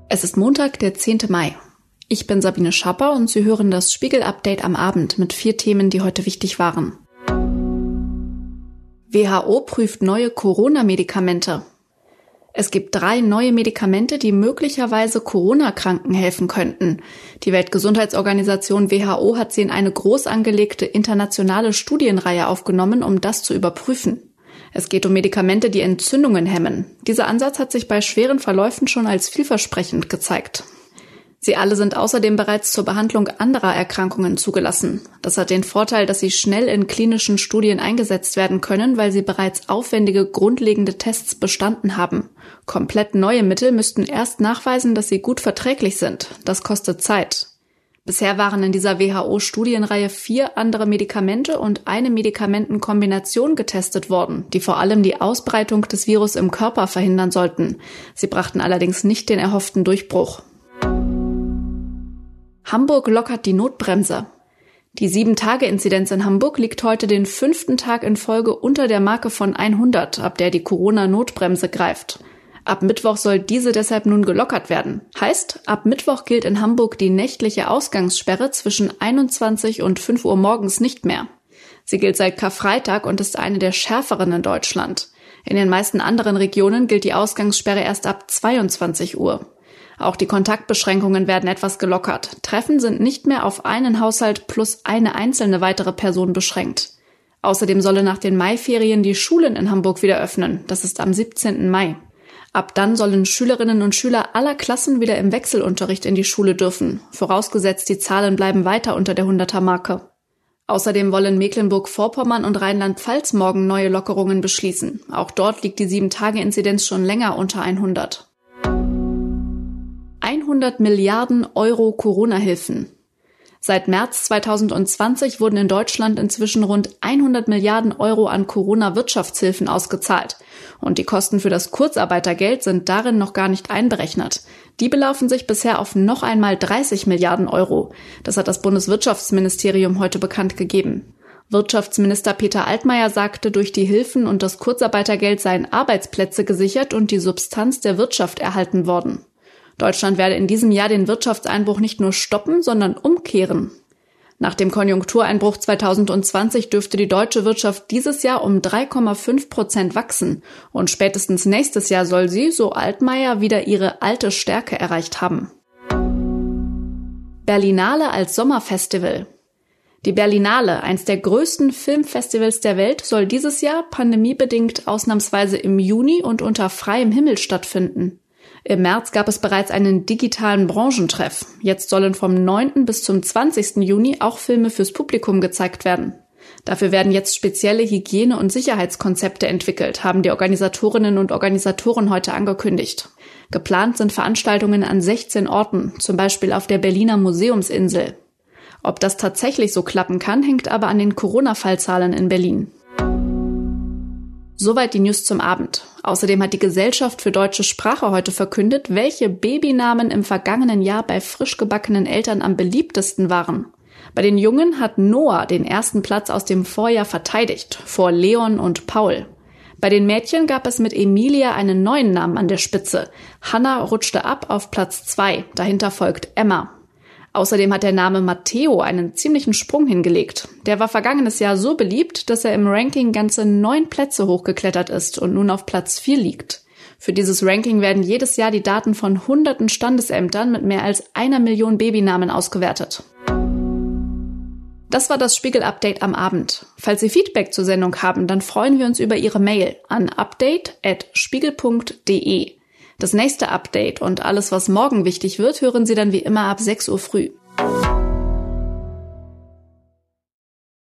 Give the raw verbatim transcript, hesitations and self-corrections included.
Es ist Montag, der zehnte Mai. Ich bin Sabine Schapper und Sie hören das Spiegel-Update am Abend mit vier Themen, die heute wichtig waren. W H O prüft neue Corona-Medikamente. Es gibt drei neue Medikamente, die möglicherweise Corona-Kranken helfen könnten. Die Weltgesundheitsorganisation W H O hat sie in eine groß angelegte internationale Studienreihe aufgenommen, um das zu überprüfen. Es geht um Medikamente, die Entzündungen hemmen. Dieser Ansatz hat sich bei schweren Verläufen schon als vielversprechend gezeigt. Sie alle sind außerdem bereits zur Behandlung anderer Erkrankungen zugelassen. Das hat den Vorteil, dass sie schnell in klinischen Studien eingesetzt werden können, weil sie bereits aufwendige, grundlegende Tests bestanden haben. Komplett neue Mittel müssten erst nachweisen, dass sie gut verträglich sind. Das kostet Zeit. Bisher waren in dieser W H O-Studienreihe vier andere Medikamente und eine Medikamentenkombination getestet worden, die vor allem die Ausbreitung des Virus im Körper verhindern sollten. Sie brachten allerdings nicht den erhofften Durchbruch. Hamburg lockert die Notbremse. Die sieben Tage Inzidenz in Hamburg liegt heute den fünften Tag in Folge unter der Marke von hundert, ab der die Corona-Notbremse greift. Ab Mittwoch soll diese deshalb nun gelockert werden. Heißt, ab Mittwoch gilt in Hamburg die nächtliche Ausgangssperre zwischen einundzwanzig und fünf Uhr morgens nicht mehr. Sie gilt seit Karfreitag und ist eine der schärferen in Deutschland. In den meisten anderen Regionen gilt die Ausgangssperre erst ab zweiundzwanzig Uhr. Auch die Kontaktbeschränkungen werden etwas gelockert. Treffen sind nicht mehr auf einen Haushalt plus eine einzelne weitere Person beschränkt. Außerdem sollen nach den Maiferien die Schulen in Hamburg wieder öffnen. Das ist am siebzehnten Mai. Ab dann sollen Schülerinnen und Schüler aller Klassen wieder im Wechselunterricht in die Schule dürfen, vorausgesetzt die Zahlen bleiben weiter unter der hunderter-Marke. Außerdem wollen Mecklenburg-Vorpommern und Rheinland-Pfalz morgen neue Lockerungen beschließen. Auch dort liegt die sieben Tage Inzidenz schon länger unter hundert. hundert Milliarden Euro Corona-Hilfen. Seit März zweitausendzwanzig wurden in Deutschland inzwischen rund hundert Milliarden Euro an Corona-Wirtschaftshilfen ausgezahlt. Und die Kosten für das Kurzarbeitergeld sind darin noch gar nicht einberechnet. Die belaufen sich bisher auf noch einmal dreißig Milliarden Euro. Das hat das Bundeswirtschaftsministerium heute bekannt gegeben. Wirtschaftsminister Peter Altmaier sagte, durch die Hilfen und das Kurzarbeitergeld seien Arbeitsplätze gesichert und die Substanz der Wirtschaft erhalten worden. Deutschland werde in diesem Jahr den Wirtschaftseinbruch nicht nur stoppen, sondern umkehren. Nach dem Konjunktureinbruch zweitausendzwanzig dürfte die deutsche Wirtschaft dieses Jahr um drei Komma fünf Prozent wachsen und spätestens nächstes Jahr soll sie, so Altmaier, wieder ihre alte Stärke erreicht haben. Berlinale als Sommerfestival. Die Berlinale, eins der größten Filmfestivals der Welt, soll dieses Jahr pandemiebedingt ausnahmsweise im Juni und unter freiem Himmel stattfinden. Im März gab es bereits einen digitalen Branchentreff. Jetzt sollen vom neunten bis zum zwanzigsten Juni auch Filme fürs Publikum gezeigt werden. Dafür werden jetzt spezielle Hygiene- und Sicherheitskonzepte entwickelt, haben die Organisatorinnen und Organisatoren heute angekündigt. Geplant sind Veranstaltungen an sechzehn Orten, zum Beispiel auf der Berliner Museumsinsel. Ob das tatsächlich so klappen kann, hängt aber an den Corona-Fallzahlen in Berlin. Soweit die News zum Abend. Außerdem hat die Gesellschaft für deutsche Sprache heute verkündet, welche Babynamen im vergangenen Jahr bei frisch gebackenen Eltern am beliebtesten waren. Bei den Jungen hat Noah den ersten Platz aus dem Vorjahr verteidigt, vor Leon und Paul. Bei den Mädchen gab es mit Emilia einen neuen Namen an der Spitze. Hannah rutschte ab auf Platz zwei, dahinter folgt Emma. Außerdem hat der Name Matteo einen ziemlichen Sprung hingelegt. Der war vergangenes Jahr so beliebt, dass er im Ranking ganze neun Plätze hochgeklettert ist und nun auf Platz vier liegt. Für dieses Ranking werden jedes Jahr die Daten von hunderten Standesämtern mit mehr als einer Million Babynamen ausgewertet. Das war das Spiegel-Update am Abend. Falls Sie Feedback zur Sendung haben, dann freuen wir uns über Ihre Mail an update at spiegel punkt de. Das nächste Update und alles, was morgen wichtig wird, hören Sie dann wie immer ab sechs Uhr früh.